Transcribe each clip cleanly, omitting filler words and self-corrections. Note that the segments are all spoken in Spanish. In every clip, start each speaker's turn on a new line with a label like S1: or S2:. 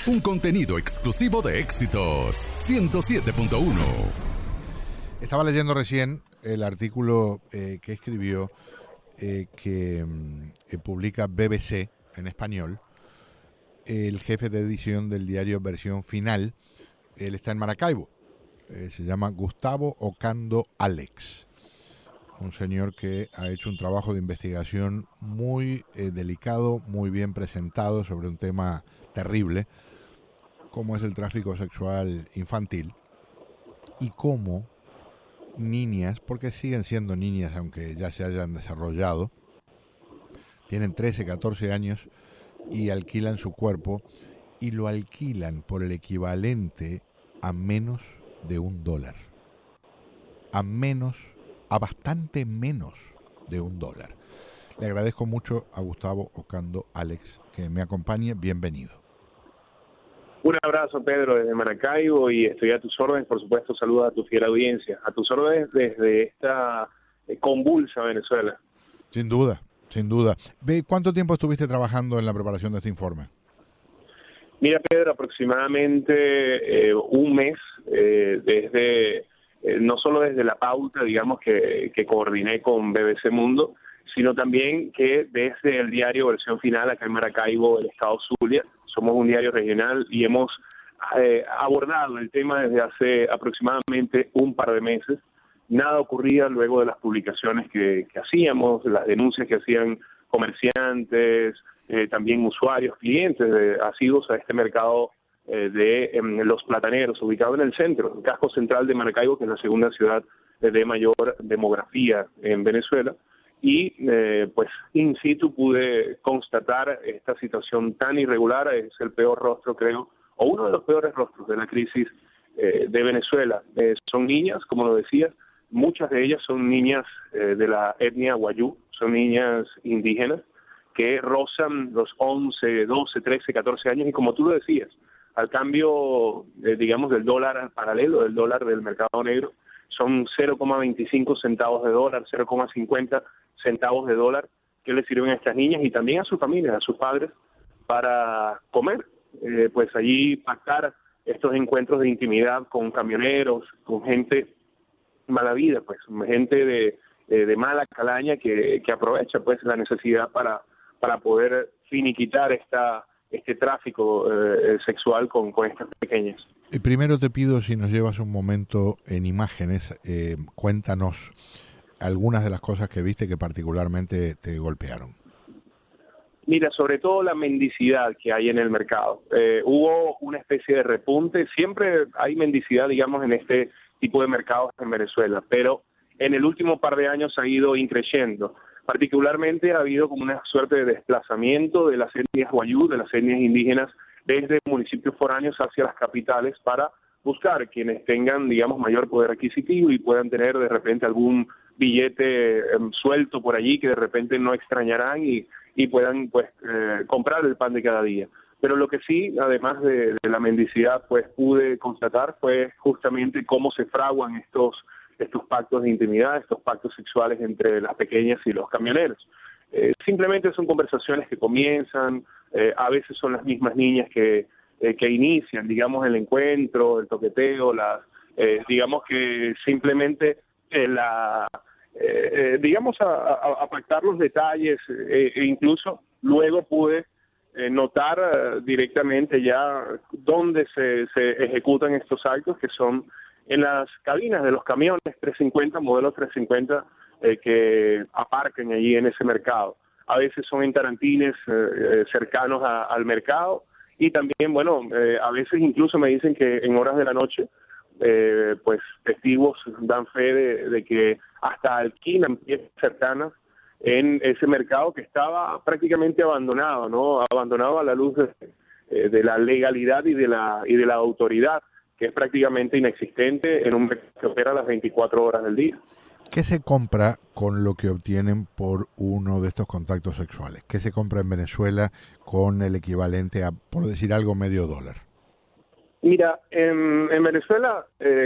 S1: un contenido exclusivo de Éxitos 107.1.
S2: Estaba leyendo recién el artículo que escribió, que publica BBC en español, el jefe de edición del diario Versión Final. Él está en Maracaibo, se llama Gustavo Ocando Alex, un señor que ha hecho un trabajo de investigación muy delicado, muy bien presentado sobre un tema terrible, como es el tráfico sexual infantil y cómo niñas, porque siguen siendo niñas aunque ya se hayan desarrollado, tienen 13, 14 años y alquilan su cuerpo, y lo alquilan por el equivalente a menos de $1. A bastante menos de $1. Le agradezco mucho a Gustavo Ocando Alex que me acompañe. Bienvenido.
S3: Un abrazo, Pedro, desde Maracaibo, y estoy a tus órdenes. Por supuesto, saludos a tu fiel audiencia. A tus órdenes desde esta convulsa Venezuela.
S2: Sin duda, sin duda. ¿Cuánto tiempo estuviste trabajando en la preparación de este informe?
S3: Mira, Pedro, aproximadamente un mes, desde no solo desde la pauta, digamos, que coordiné con BBC Mundo, sino también que desde el diario Versión Final, acá en Maracaibo, el estado Zulia. Somos un diario regional y hemos abordado el tema desde hace aproximadamente un par de meses. Nada ocurría luego de las publicaciones que hacíamos, las denuncias que hacían comerciantes, también usuarios, clientes asiduos a este mercado de los plataneros, ubicado en el centro, el casco central de Maracaibo, que es la segunda ciudad de mayor demografía en Venezuela. Y pues in situ pude constatar esta situación tan irregular. Es el peor rostro, creo, o uno de los peores rostros de la crisis de Venezuela. Son niñas, como lo decías, muchas de ellas son niñas de la etnia wayú, son niñas indígenas que rozan los 11, 12, 13, 14 años, y como tú lo decías, al cambio, digamos, del dólar paralelo, del dólar del mercado negro, son 0,25 centavos de dólar, 0,50 centavos de dólar que le sirven a estas niñas y también a sus familias, a sus padres, para comer. Pues allí pactar estos encuentros de intimidad con camioneros, con gente mala vida, pues gente de mala calaña que aprovecha pues la necesidad para poder finiquitar este tráfico sexual con estas pequeñas.
S2: Primero te pido, si nos llevas un momento en imágenes, cuéntanos algunas de las cosas que viste que particularmente te golpearon.
S3: Mira, sobre todo la mendicidad que hay en el mercado. Hubo una especie de repunte. Siempre hay mendicidad, digamos, en este tipo de mercados en Venezuela, pero en el último par de años ha ido increciendo. Particularmente ha habido como una suerte de desplazamiento de las etnias wayú, de las etnias indígenas, desde municipios foráneos hacia las capitales para buscar quienes tengan, digamos, mayor poder adquisitivo y puedan tener de repente algún billete suelto por allí que de repente no extrañarán y puedan pues comprar el pan de cada día. Pero lo que sí, además de la mendicidad, pues pude constatar fue justamente cómo se fraguan estos pactos de intimidad, estos pactos sexuales entre las pequeñas y los camioneros. Simplemente son conversaciones que comienzan, a veces son las mismas niñas que inician, digamos, el encuentro, el toqueteo, digamos que simplemente digamos a pactar los detalles, e incluso luego pude notar directamente ya dónde se ejecutan estos actos, que son en las cabinas de los camiones 350, modelos 350, que aparcan allí en ese mercado. A veces son en tarantines cercanos al mercado, y también, bueno, a veces incluso me dicen que en horas de la noche, pues testigos dan fe de que hasta alquilan piezas cercanas en ese mercado que estaba prácticamente abandonado, ¿no? Abandonado a la luz de la legalidad y de la autoridad, que es prácticamente inexistente en un mercado que opera las 24 horas del día.
S2: ¿Qué se compra con lo que obtienen por uno de estos contactos sexuales? ¿Qué se compra en Venezuela con el equivalente a, por decir algo, $0,5?
S3: Mira, en Venezuela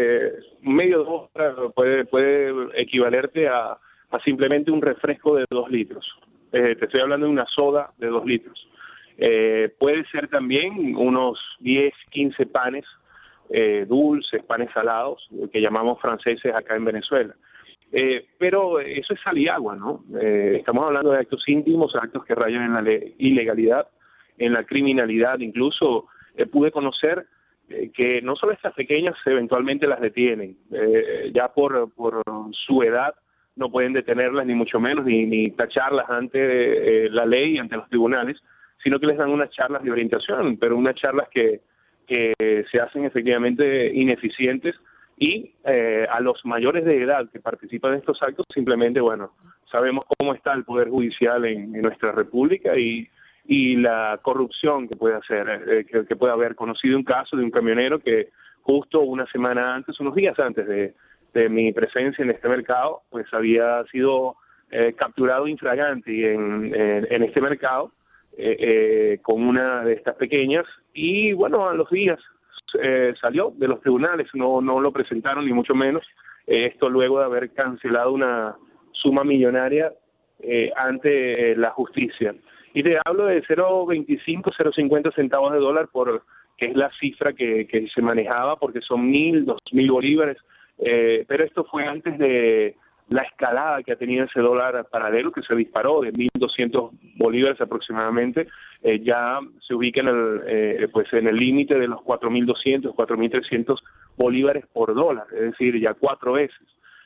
S3: $0,5 puede equivalerte a simplemente un refresco de 2 litros. Te estoy hablando de una soda de 2 litros. Puede ser también unos 10, 15 panes dulces, panes salados, que llamamos franceses acá en Venezuela. Pero eso es sal y agua, ¿no? Estamos hablando de actos íntimos, actos que rayan en la ilegalidad, en la criminalidad. Incluso pude conocer que no solo estas pequeñas eventualmente las detienen, ya por su edad no pueden detenerlas ni mucho menos, ni tacharlas ante la ley, ante los tribunales, sino que les dan unas charlas de orientación, pero unas charlas que se hacen efectivamente ineficientes, y a los mayores de edad que participan en estos actos simplemente, bueno, sabemos cómo está el Poder Judicial en nuestra República y la corrupción que puede hacer, que puede haber. Conocido un caso de un camionero que justo una semana antes, unos días antes de mi presencia en este mercado, pues había sido capturado infraganti en este mercado con una de estas pequeñas, y bueno, a los días salió de los tribunales, no lo presentaron ni mucho menos, esto luego de haber cancelado una suma millonaria ante la justicia. Y te hablo de 0.25, 0.50 centavos de dólar, que es la cifra que se manejaba, porque son 1.000, 2.000 bolívares, pero esto fue antes de la escalada que ha tenido ese dólar paralelo, que se disparó de 1.200 bolívares aproximadamente, ya se ubica en el límite de los 4.200, 4.300 bolívares por dólar, es decir, ya 4 veces.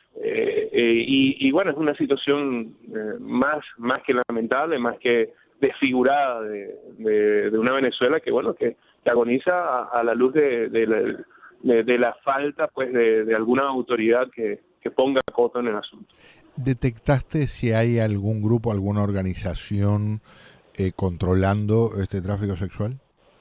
S3: Y bueno, es una situación más que lamentable, más que desfigurada de una Venezuela que bueno, que agoniza a la luz de la falta pues de alguna autoridad que ponga coto en el asunto.
S2: ¿Detectaste si hay algún grupo, alguna organización controlando este tráfico sexual?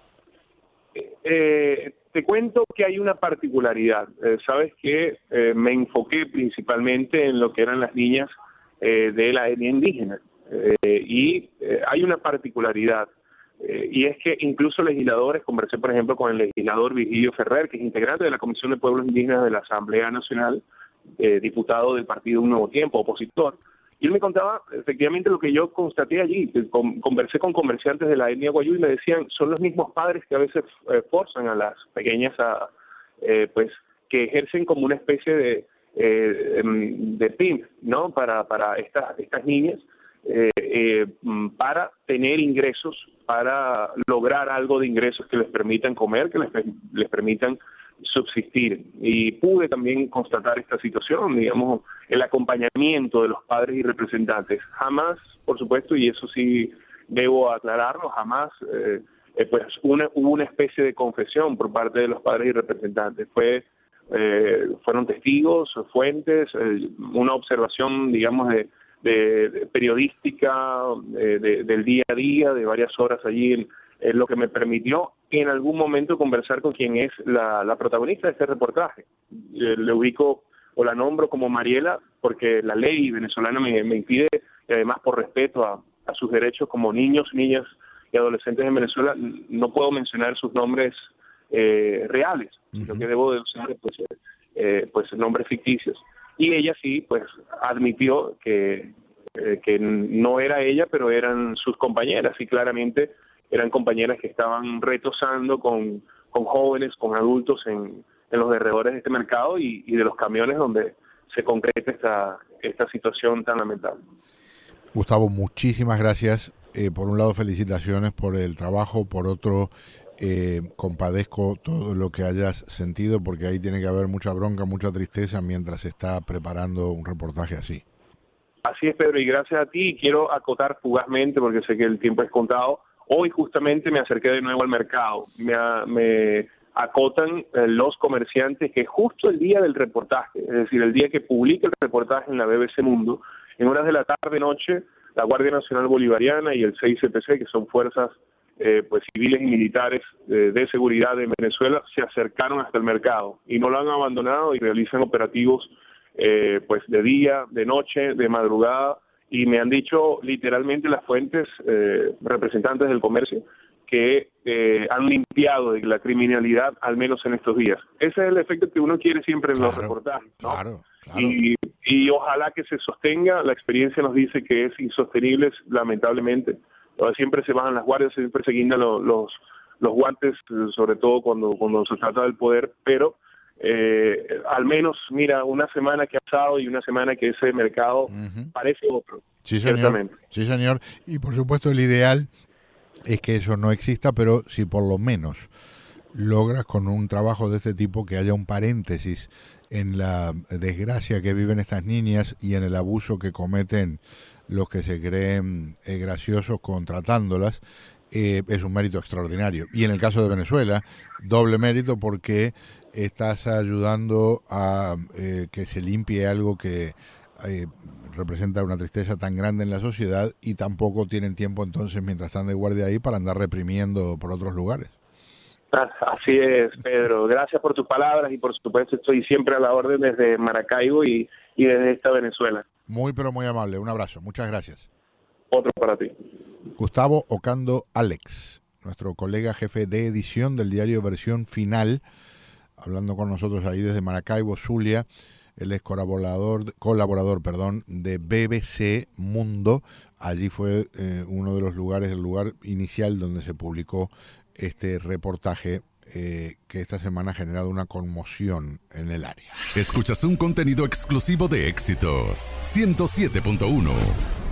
S3: Te cuento que hay una particularidad. Sabes que me enfoqué principalmente en lo que eran las niñas de la etnia indígena. Y hay una particularidad. Y es que incluso legisladores, conversé por ejemplo con el legislador Virgilio Ferrer, que es integrante de la Comisión de Pueblos Indígenas de la Asamblea Nacional, diputado del partido Un Nuevo Tiempo, opositor, y él me contaba efectivamente lo que yo constaté allí. Conversé con comerciantes de la etnia Wayuu y me decían, son los mismos padres que a veces forzan a las pequeñas pues que ejercen como una especie de pimp, ¿no? Para estas niñas, para tener ingresos, para lograr algo de ingresos que les permitan comer, que les permitan subsistir. Y pude también constatar esta situación, digamos, el acompañamiento de los padres y representantes. Jamás, por supuesto, y eso sí debo aclararlo, jamás pues hubo una especie de confesión por parte de los padres y representantes. Fueron testigos, fuentes, una observación, digamos, de periodística del día a día, de varias horas allí, es lo que me permitió en algún momento conversar con quien es la protagonista de este reportaje. Le ubico o la nombro como Mariela porque la ley venezolana me impide, y además por respeto a sus derechos como niños, niñas y adolescentes en Venezuela, no puedo mencionar sus nombres reales, lo que debo de usar pues nombres ficticios. Y ella sí, pues admitió que no era ella, pero eran sus compañeras, y claramente eran compañeras que estaban retosando con jóvenes, con adultos en los alrededores de este mercado y de los camiones donde se concreta esta situación tan lamentable.
S2: Gustavo, muchísimas gracias. Por un lado, felicitaciones por el trabajo, por otro, compadezco todo lo que hayas sentido, porque ahí tiene que haber mucha bronca, mucha tristeza mientras se está preparando un reportaje así.
S3: Así es, Pedro, y gracias a ti. Quiero acotar fugazmente, porque sé que el tiempo es contado. Hoy justamente me acerqué de nuevo al mercado. Me acotan los comerciantes que justo el día del reportaje, es decir, el día que publique el reportaje en la BBC Mundo, en horas de la tarde-noche, la Guardia Nacional Bolivariana y el CICPC, que son fuerzas pues civiles y militares de seguridad de Venezuela, se acercaron hasta el mercado y no lo han abandonado y realizan operativos pues de día, de noche, de madrugada, y me han dicho literalmente las fuentes representantes del comercio que han limpiado de la criminalidad, al menos en estos días. Ese es el efecto que uno quiere siempre en los reportajes, ¿no?
S2: Claro.
S3: Y ojalá que se sostenga. La experiencia nos dice que es insostenible, lamentablemente, siempre se bajan las guardias, siempre se guindan los guantes, sobre todo cuando se trata del poder, pero al menos, mira, una semana que ha pasado y una semana que ese mercado parece otro.
S2: Sí, señor. Sí, señor. Y por supuesto el ideal es que eso no exista, pero si por lo menos logras con un trabajo de este tipo que haya un paréntesis en la desgracia que viven estas niñas y en el abuso que cometen los que se creen graciosos contratándolas, es un mérito extraordinario. Y en el caso de Venezuela, doble mérito porque estás ayudando a que se limpie algo que representa una tristeza tan grande en la sociedad, y tampoco tienen tiempo entonces, mientras están de guardia ahí, para andar reprimiendo por otros lugares.
S3: Así es, Pedro. Gracias por tus palabras y por supuesto estoy siempre a la orden desde Maracaibo y desde esta Venezuela.
S2: Muy, pero muy amable. Un abrazo. Muchas gracias.
S3: Otro para ti.
S2: Gustavo Ocando Alex, nuestro colega jefe de edición del diario Versión Final, hablando con nosotros ahí desde Maracaibo, Zulia. Él es colaborador de BBC Mundo. Allí fue uno de los lugares, el lugar inicial donde se publicó este reportaje que esta semana ha generado una conmoción en el área.
S1: Escuchas un contenido exclusivo de Éxitos 107.1.